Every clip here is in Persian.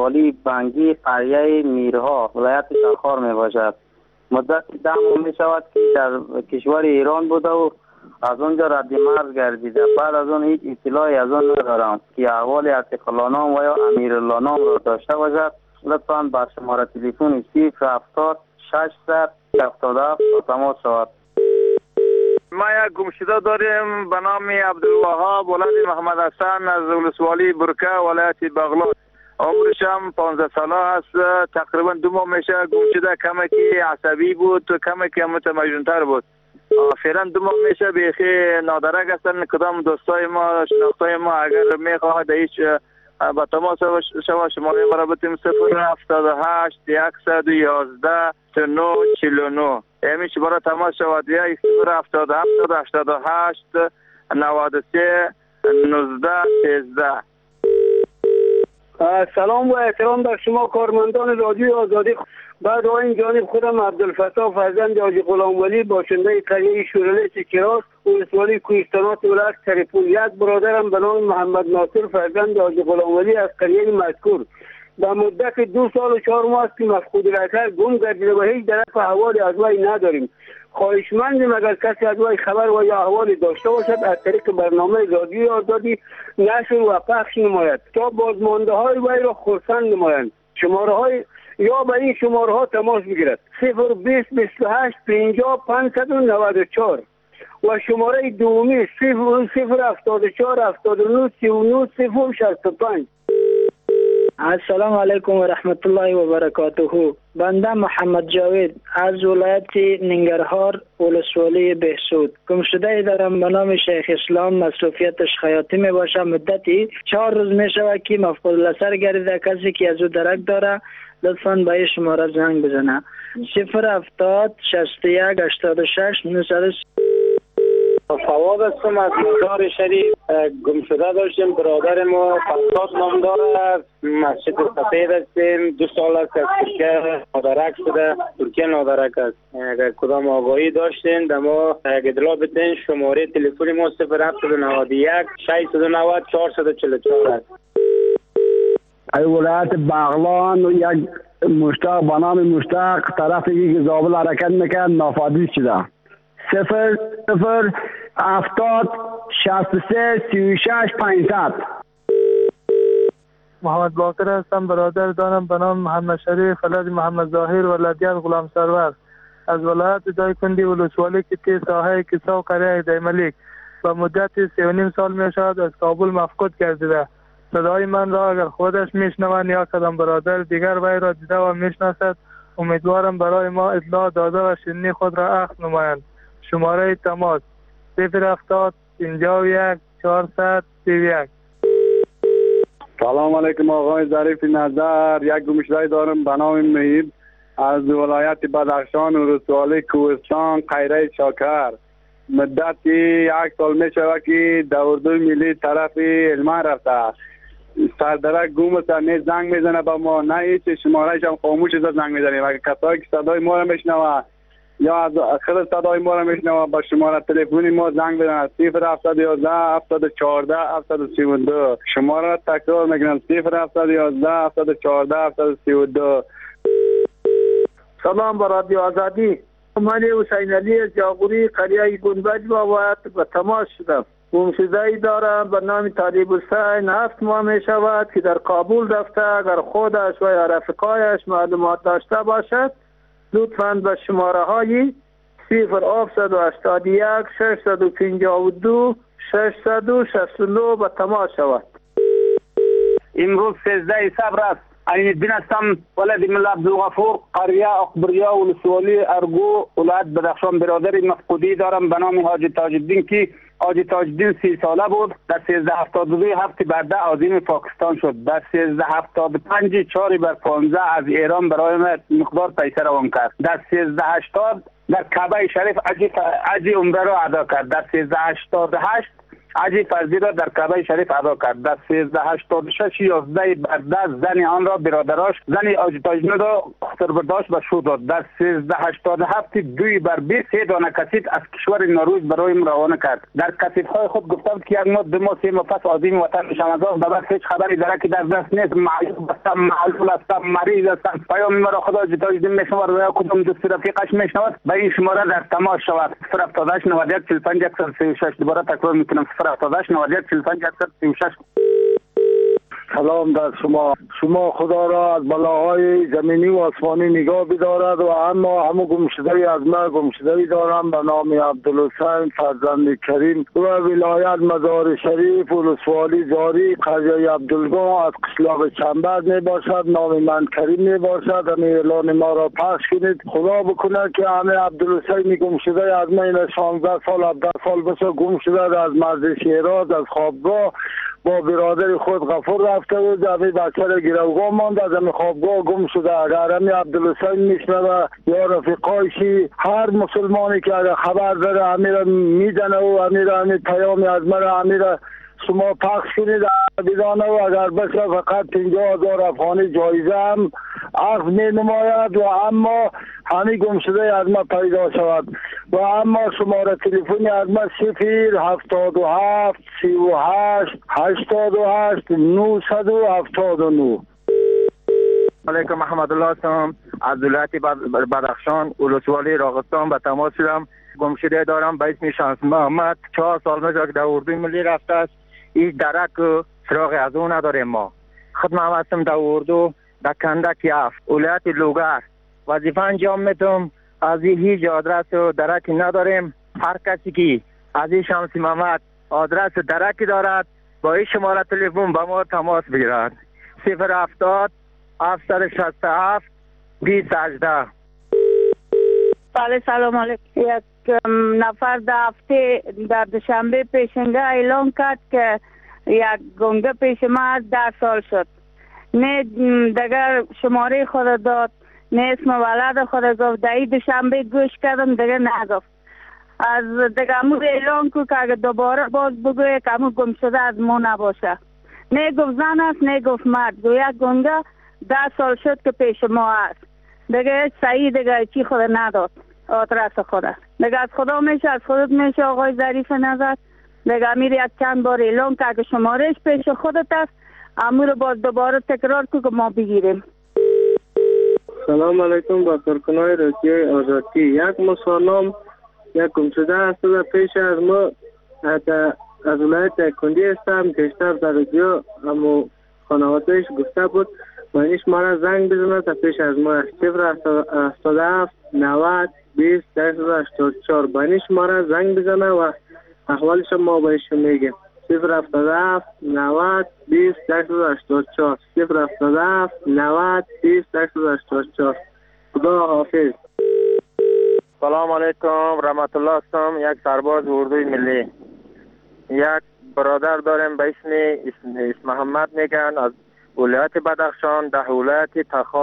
ولسوالی بنگی قریه میرها ولایت شخار می باشد. مدت 10 ماه می شود که در کشور ایران بوده و از اونجا رد مرز گردیده. بعد از اون هیچ اطلاعی از اون ندارم که احوال عتیق الله نام و یا امیر الله نام را داشته باشد. لطفاً بر شماره تلفن 070 600 77 تماس شود. ما یک گمشده داریم به نام عبدالوهاب ولد محمد حسن از ولسوالی برکه ولایت بغلان. عمرش هم 15 ساله است. تقریبا 2 ماه میشه گمشده. کمکی عصبی بود، کمکی متمجن‌تر بود. فعلا 2 ماه میشه بیخی نادرک هستن. کدام دوستای ما شناختای ما اگر میخواهد هیچ با تماس شما شماره ما را بتیم 078 111 3949 همین شماره تماس شود. 077 88 93 19 13. سلام و احترام در شما کارمندان رادیو آزادی. بعد این جانب خودم عبدالفتاح فرزند حاجی غلامولی باشنده قریه شورلیس کراس ولسوالی کوهستانات ولایت تریپول. یک برادرم به نام محمد ناصر فرزند حاجی غلامولی از قریه مذکور در مدت 2 سال و 4 ماه است که مفقود الاثر گم گردیده و هیچ درک و احوالی از وی نداریم. خواهشمندیم اگر کسی از وی خبر و یا احوالی داشته باشد از طریق برنامه رادیوی آزادی نشر و پخش نماید تا بازمانده های وی را خرسند نمایند. شماره های یا به این شماره ها تماس بگیرد 020 28 50 594 و شماره دومی 074 79 39 065. السلام علیکم و رحمت الله و برکاته. بنده محمد جاوید از ولایت ننگرهار ولسوالی بهسود گمشده دارم به نام شیخ اسلام. مصروفیتش خیاطی می باشه. مدتی 4 روز می شود که مفقود الاثر گردیده. کسی که از او درک داره لطفاً به این شماره زنگ بزنه 070 61 86 900. فواد هستم از مزار شریف. گمشده داشتیم. برادر ما فرزاد نام داره. مسجد سفید هستیم. 2 سال است از ترکیه نادرک شده. ترکیه نادرک است. اگر کدام آگاهی داشتین در ما اطلاع بدین. شماره تلفن ما 0791 690 444 است. ای ولایت بغلان و یک مشتاق به نام مشتاق طرفی که زابل حرکت میکرد نافادی شده. 070 63 36 500. محمد باقر هستم. برادر دارم به نام محمد شریف ولد محمد ظاهر ولدیت غلام سرور از ولایت دایکندی ولسوالی که ساحه کسا و قریه دیملیک و مدت 3.5 سال می شود از کابل مفقود گردیده. صدای من را اگر خودش میشنوند یا کدام برادر دیگر وی را دیده و میشناسد امیدوارم برای ما اطلاع داده و شنی خود را اخذ نمایند. شماره تماس 070 51 431. سلام علیکم آقای ظریف نظر. یک گمشده دارم به نام مهیب از ولایت بدخشان ولسوالی کوهستان قریه شاکر. مدت 1 سال می شود که در اردوی ملی طرف علمان رفته. سردرک گم است. نه زنگ میزنه به ما نه هیچ. شمارهش هم خاموش است. زنگ میزنیم اگر کسایی که صدای ما را میشنوه یا از آخر صدای ما را میشنوه با شماره تلفنی ما زنگ بزنه 071 714 732. شماره را تکرار میکنم 071 714 732. سلام بر رادیو آزادی. من حسین علی جاغوری قریه گنبج با به تماس شدم. گمشده‌ای دارم به نام طالب حسین. 7 ماه می شود که در کابل رفته. اگر خودش و یا رفقایش معلومات داشته باشد لطفاً به شماره های 0781 652 669 به تماس شود. امروز 13 صبر است. عین الدین هستم ولد ملا عبدالغفور قریه اکبریا ولسوالی ارگو ولایت بدخشان. برادر مفقودی دارم به نام حاجی تاج الدین که حاجی تاج الدین 30 ساله بود. در 1372 هفته بعد عظیم پاکستان شد. در 1375 4 بر 15 از ایران برای ما مقدار پیسه روان کرد. در 1380 در کعبه شریف حج عمره را ادا کرد. در 1388 حج فرضی را در کعبه شریف ادا کرد. در 1386 11 بردست زن آن را برادراش زن آجتاجنو را خطر برداشت و شو داد. در 1387 2 بر 20 3 دانه کسیف از کشور نروژ برای روانه کرد. در کسیف‌های خود گفتند که 1 ماه 2 ماه 3 ماه پس عازم وطن میشم. از بعد هیچ خبری درکی در دست نیست. معیوب هستم، معلول هستم، مریض هستم. پیام مرا خدا آجتاجنو میشنود و یا کدام دوست رفیقش میشنود به این شماره در تماس شود. 078 91 45 136. دوباره تکرار میکنم 078 91 45 136. سلام در شما خدا را از بلاهای زمینی و آسمانی نگاه بدارد و اما همه گمشده‌ای از من گمشده‌ای دارم به نام عبدالحسین فرزند کریم و ولایت مزار شریف ولسوالی زاری قریه عبدالگاه از قشلاق چنبر می باشد. نام من کریم می باشد. همه اعلان ما را پخش کنید. خدا بکنه که همه عبدالحسین گمشده از من 16 سال 17 سال بشه گمشده از مرز شیراز از خوابگاه با برادر خود غفور رفته بود. همه بچه را گروگاه مانده از همه خوابگاه گم شده. اگر همه عبدالحسین میشنوه یا رفیقایشی هر مسلمانی که اگر خبر داره همه را میزنه و همه پیامی از مرا همه را شما پخش کنید بدانه و اگر بشه فقط 50,000 افغانی جایزه هم عرض می نماید و اما همه گمشده از ما پیدا شود و اما شماره تلفنی از ما 077 38 88 979. علیکم محمد الله هستم از ولایت بدخشان ولسوالی راغستان به تماس شدم. گمشده دارم به اسم شمس محمد 4 سال میشه که در اردوی ملی رفته است. هیچ درک و سراغ از او نداریم. ما خدمت هستم در اردو در کندک یافت ولایت لوگر وظیفه انجام میتم. از هیچ آدرس و درکی نداریم. هر کسی که از این شمس محمد آدرس درکی دارد با این شماره تلفن با ما تماس بگیرد. 070 767 2018. بله سلام علیکم. یک نفر در هفته در دوشنبه پیشنگاه اعلام کرد که یک گنگه پیش ما 10 سال شد. نه دیگر شماره خود داد نه اسم ولد خود گفت. در این دوشنبه گوش کردم دیگر نگفت. از دیگر امو اعلام کرد که اگر دوباره باز بگویه که امو گم شده از ما نباشه. نه گفت زن است نه گفت مرد. یک گنگه 10 سال شد که پیش ما است. دیگه صحیح دیگه چی خود نداد آدرس خود. دیگه از خدا میشه از خودت میشه آقای ظریف نظر. دیگه میری از چند بار اعلام که اگه شمارش پیش خودت است امو رو باز دوباره تکرار که ما بگیریم. سلام علیکم با کارکنای رادیوی آزادی. یک مسانام یک گمشده است و پیش از ما از ولایت کندی هستم. پیشتر در رادیو اما خانوادهش گفته بود مانیش ما را زنگ بزنه تا پیش از ما 077 90 20 84 بانیش ما را زنگ بزنه و احوالش ما بهش میگه. 077 90 20 84 077 90 20 84. خدا حافظ. سلام علیکم رحمت الله هستم. یک سرباز اردوی ملی. یک برادر داریم به اسم محمد میگن از ولایت بدخشان در ولایت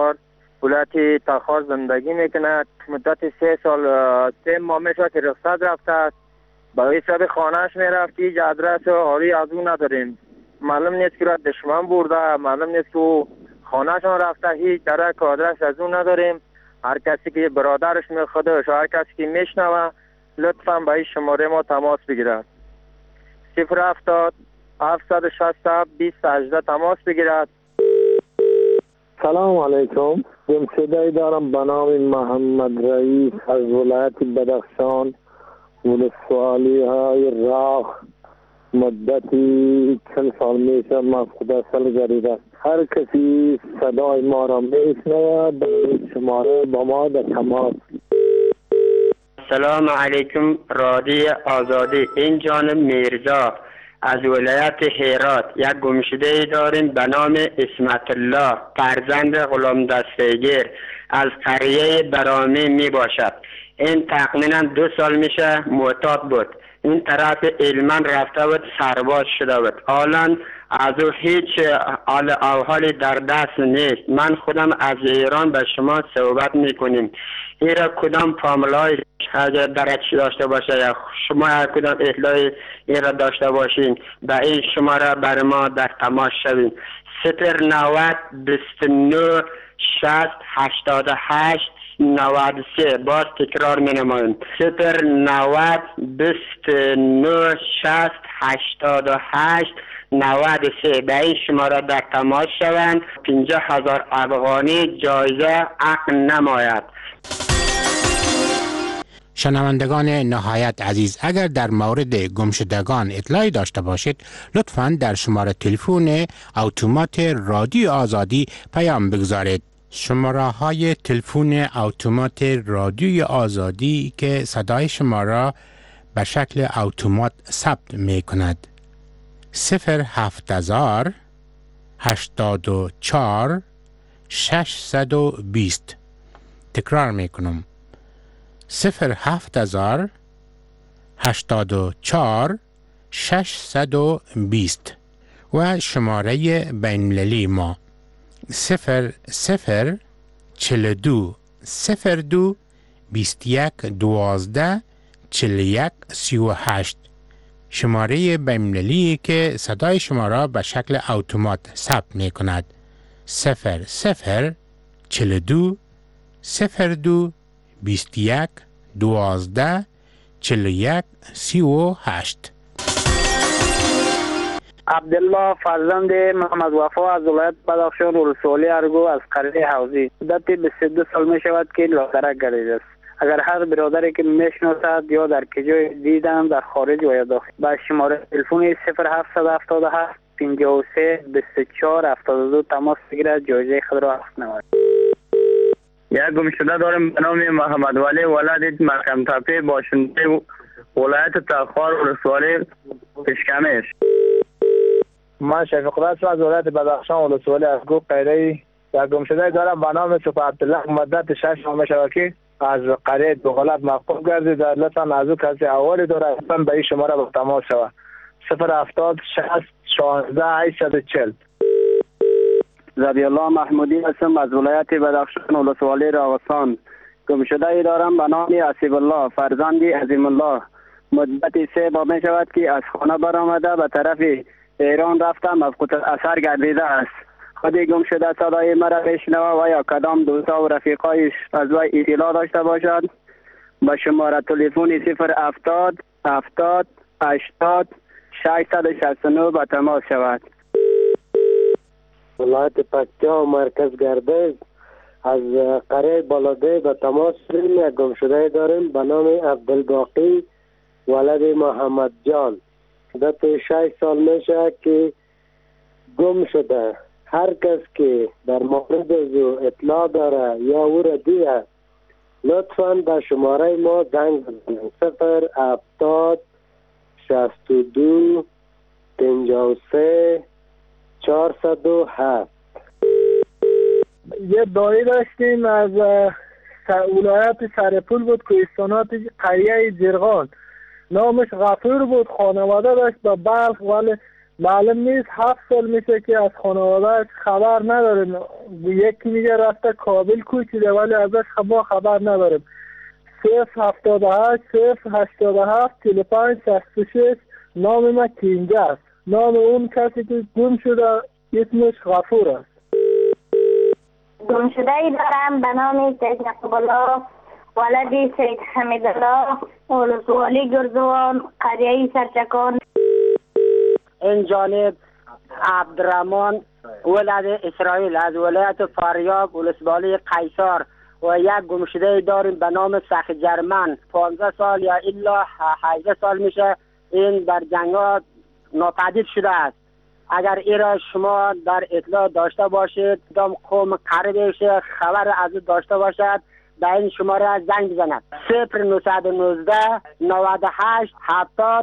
تخار زندگی میکنه. مدت 3 سال 3 ماه میشه که رخصت رفته است. با حساب خانهش میرفت. هیچ آدرس آری از او نداریم. معلوم نیست که را دشمن برده. معلوم نیست که خانهشان رفته. هیچ درک آدرس از او نداریم. هر کسی که برادرش میخوادش هر کسی که میشنوه لطفا با این شماره ما تماس بگیرد. 070 767 2018 تماس بگیرد. سلام علیکم. گمشده دارم به نام محمد رئیس از ولایت بدخشان ولسوالی های راغ. مدتی 40 سال میشه مفقود سالگرد است. هر کسی صدای ما را میشنود به شماره با ما در تماس. سلام علیکم رادیو آزادی. این جانب میرزا از ولایت هرات. یک گمشده داریم به نام اسمت الله فرزند غلام دستگیر از قریه برامی می باشد. این تقریبا 2 سال میشه معتاد بود. این طرف علمان رفته بود سرباز شده بود. حالا از او هیچ حال در دست نیست. من خودم از ایران به شما صحبت میکنیم. ایرا کدام فاملای اگر درچ داشته باشه یا شما کدام اطلاعی ایرا داشته باشین به این شماره بر ما در تماس شوین. 090 29 60 88 93. باز تکرار می نماییم. 090 29 60 88 93. به این شماره در تماس شوند. 50,000 افغانی جایزه عقل نماید. شنوندگان نهایت عزیز، اگر در مورد گمشدگان اطلاعی داشته باشید لطفاً در شماره تلفن اتومات رادیو آزادی پیام بگذارید. شماره های تلفن اتومات رادیو آزادی که صدای شما را به شکل اتومات ثبت می کند 07000 84 620. تکرار می کنم 07000 84 620 و شماره بین‌المللی ما 0042 02 21 12 41 38. شماره بین‌المللی که صدای شما را به شکل اتومات ثبت می کند 0042 02 21 12 41 38. عبدالله فرزند محمد وفا از ولایت بدخشان ولسوالی ارگو از قریه حوزی. مدت 22 سال می شود که لاغرک گردیده است. اگر هر برادری که میشناسد یا در کجای دیدم در خارج و یا داخل با شماره تلفن 0777 53 24 72 تماس بگیرد جایزه خود را حق نماید. یک گمشده دارم به نام محمد ولی ولد محکم تپه باشنده ولایت تخار ولسوالی پشکمش. من شفیق رسم از ولایت بدخشان ولسوالی ارگو قریه. یک گمشده دارم به نام سپه عبدالله. مدت 6 ماه شود که از قریه دخالت مفقود گردید. لطفا از او کسی احوالی داره به این شماره با تماس شود 070 60 16 840. زبی الله محمودی هستم از ولایت بدخشان ولسوالی راغستان. گمشده ای دارم به نام اسیب الله فرزندی عظیم الله. مدت 3 ماه می شود که از خانه برآمده به طرف ایران رفته مفقود اثر گردیده است. خودی گمشده صدای مرا بشنوه و یا کدام دوستا و رفیقایش از وی اطلاع داشته باشد به شماره تلفن 070 70 80 669 به تماس شود. ولایت پکتیا مرکز گردش از قریه بالاده به تماس شدیم. یک گمشده داریم به نام عبدالباقی ولد محمد جان. مدت 6 سال میشه که گم شده. هر کس که در مورد او اطلاع داره یا او را دیده لطفاً به شماره ما زنگ بزنید 070 62 53 407. یه دایی داشتیم از ولایت سرپول بود کوهستانات قریه جرغان. نامش غفور بود. خانواده داشت به بلخ ولی معلوم نیست 7 سال میشه که از خانواده خبر نداریم. یکی میگه رفته کابل کوچیده ولی ازش ما خبر نداریم. 078 087 45 66. نام ما کینجا است. نام اون کسی که گم شده اسمش غفور است. گمشده ای دارم به نام سید یعقوب الله ولد سید حمیدالله ولسوالی گرزوان قریه سرچکان. این جانب عبدالرحمن ولد اسرائیل از ولایت فاریاب ولسوالی قیصر و یک گمشده داریم به نام سخی جرمن 15 سال یا الا 18 سال میشه. این در جنگات ناپدید شده است. اگر ایرا شما در اطلاع داشته باشید دام قوم قریبش خبر از داشته باشد به این شماره زنگ بزند 0919 98 70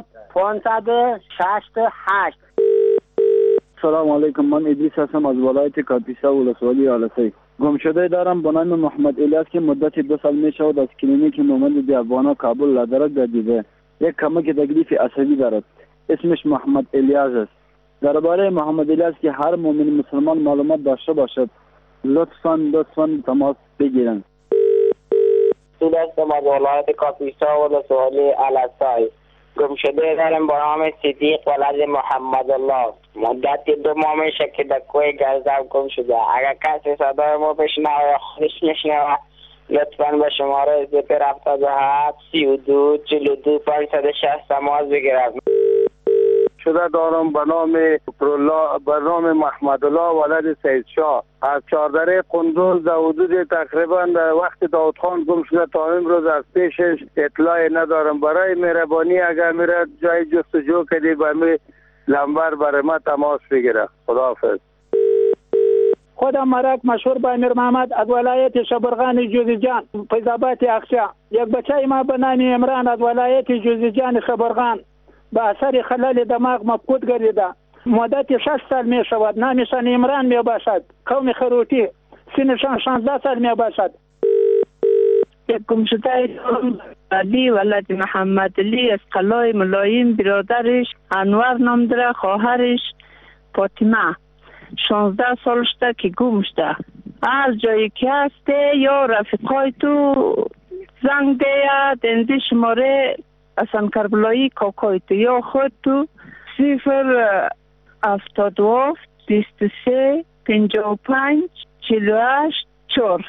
568. سلام علیکم. من ادریس هستم از ولایت کاپیسا ولسوالی آلسه. گمشده دارم به نام محمد الیاس که مدت 2 سال می شود از کلینیک نومند دیوانه کابل لادرک گردیده. یک کمک تکلیف عصبی دارد. اسمش محمد الیاس است. درباره محمد الیاس که هر مؤمن مسلمان معلومات داشته باشد لطفاً تماس بگیرند. سود هستم از ولایت کاپیسا و ولسوالی علسای. گمشده دارم با نام صدیق ولد محمد الله. مدتی 2 ماه میشه که در کوه گرزم گم شده. اگر کسی صدای ما بشنوه یا خودش نشنوه لطفاً به شماره 077 32 42 560 تماس بگیرد. شده دارم به نام محمد الله ولد سید شاه از چهاردره قندوز در حدود تقریبا در وقت داود خان گم شده تا امروز از پیشش اطلاعی ندارم. برای مهربانی اگر میره جای جستجو کردی به می لنبر برای ما تماس بگیره. خداحافظ. خودم مرک مشهور به امیر محمد از ولایت شبرغان جوزجان فیض‌آباد اقصا. یک بچه ما به نام عمران از ولایت جوزجان خبرغان به اثر خلل دماغ مفقود گردیده. مدت 6 سال می شود. نامشان عمران می باشد. قوم خروتی. سنشان 16 سال می باشد. یک گمشده علی ولد محمد علی از قلای ملایم، برادرش انور نام داره، خواهرش فاطمه 16 سال شده که گم شده. از جایی که هسته یا رفیقای تو زنگ ده دنده شماره اصلا کربلایی کاکای تو یا خود تو 077 23 55 48 4.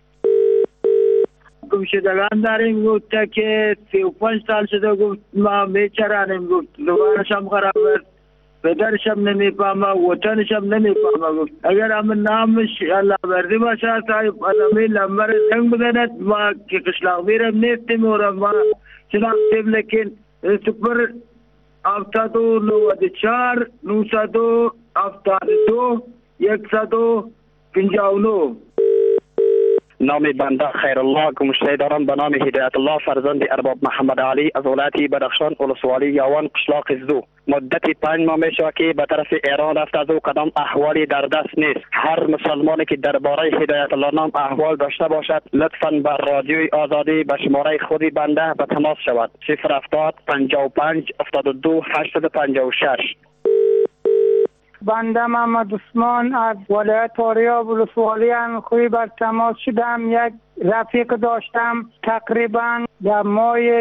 گمشدگان داریم گفته که 35 سال شده گفت ما بیچارانیم گفت دوبارشم خراب است، پدرشم نمیفهمه، وطنشم نمیفهمه. گفت اگر همون نامش الله بردی باشه صاحب آدمی لنبر زنگ بزند ما که قشلاق بیرم نیستیم و ما شناختیم، لیکن 074 972 159. نام بنده خیر الله گمشده دارم به نام هدایت الله فرزند ارباب محمد علی از ولایت بدخشان ولسوالی یاوان قشلاق زدو. مدت 5 ماه میشه که به طرف ایران رفته از او کدام احوالی در دست نیست. هر مسلمانی که درباره هدایت الله نام احوال داشته باشد لطفاً به رادیوی آزادی به شماره خودی بنده به تماس شود. 070 55 72 856. بنده محمد عثمان از ولایت فاریاب ولسوالی خوی بر تماس شدم. یک رفیق داشتم تقریبا در ماه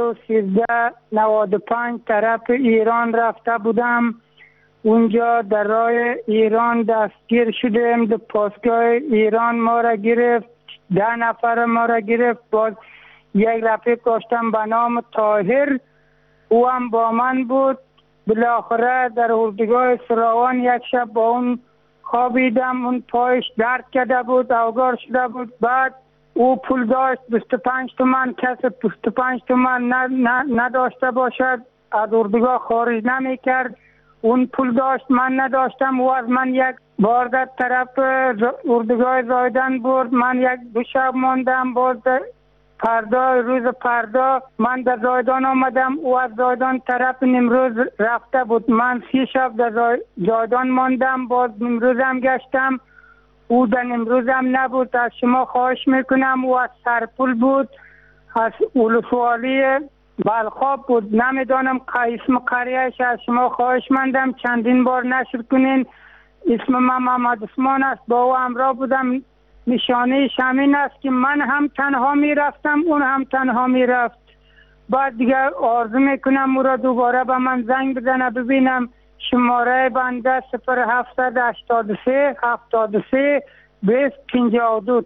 1395 طرف ایران رفته بودم. اونجا در راه ایران دستگیر شدیم. در پاسگاه ایران ما را گرفت، 10 نفر ما را گرفت. باز یک رفیق داشتم به نام طاهر، او هم با من بود. بالاخره در اردوگاه سراوان یک شب با اون خوابیدم. اون پایش درد کرده بود، اوگار شده بود. بعد او پول داشت 25 تومن. کسی 25 تومن نداشته باشد از اردوگاه خارج نمی کرد. اون پول داشت، من نداشتم. او از من یک بار در طرف اردوگاه زایدن برد. من 1-2 شب ماندم. باز روز فردا من در زایدان آمدم. او از زایدان طرف نیمروز رفته بود. من 3 شب در زایدان ماندم. باز نیمروز هم گشتم، او در نیمروز هم نبود. از شما خواهش میکنم، او از سرپل بود، از ولسوالی بلخاب بود. نمیدانم اسم قریهش. از شما خواهش مندم چندین بار نشر کنین. اسم من محمد عثمان است، با او همراه بودم. نشانه همین است که من هم تنها می رفتم، اون هم تنها می رفت. بعد دیگه آرزو میکنم او را دوباره به من زنگ بزنه ببینم. شماره بنده 0783 73 20 52.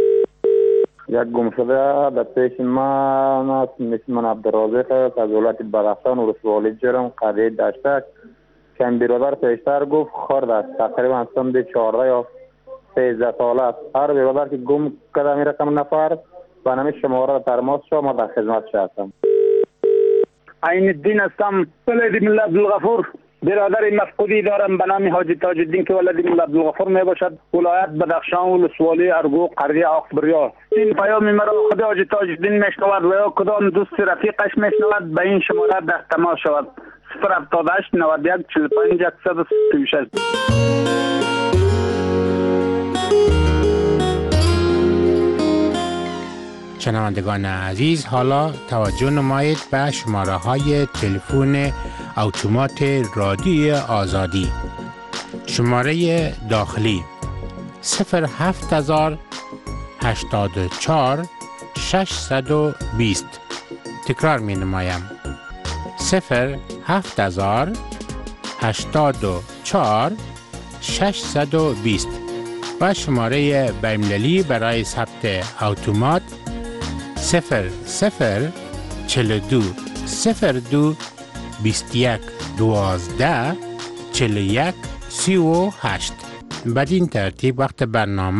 یک گمشده در پیش من است. اسم من عبدالرازق است از ولایت بدخشان ولسوالی جرم قریه دشتک. که این برادر پیشتر گفت خرد است، تقریبا سن 14 یا 13 ساله است. هر برادر که گم کرده می رقم نفر و نمی شماره تماس شو، ما در خدمت هستم. عین الدین هستم، ولد ملا عبدالغفور. برادر مفقودی دارم به نام حاجی تاج الدین که ولد ملا عبدالغفور می باشد، ولایت بدخشان ولسوالی ارگو قریه اقبریا. این پیام مرا خود حاجی تاج الدین میشنود و یا کدام دوست رفیقش میشنود به این شماره در تماس شود. 078 91 45 136. شنوندگان عزیز، حالا توجه نمایید به شماره های تلفن اتومات رادیوی آزادی شماره داخلی 07084 620. تکرار می نمایم 07084 620 و شماره بین‌المللی برای ثبت اتومات 0042 02 21 12 41 38. بدین ترتیب وقت برنامه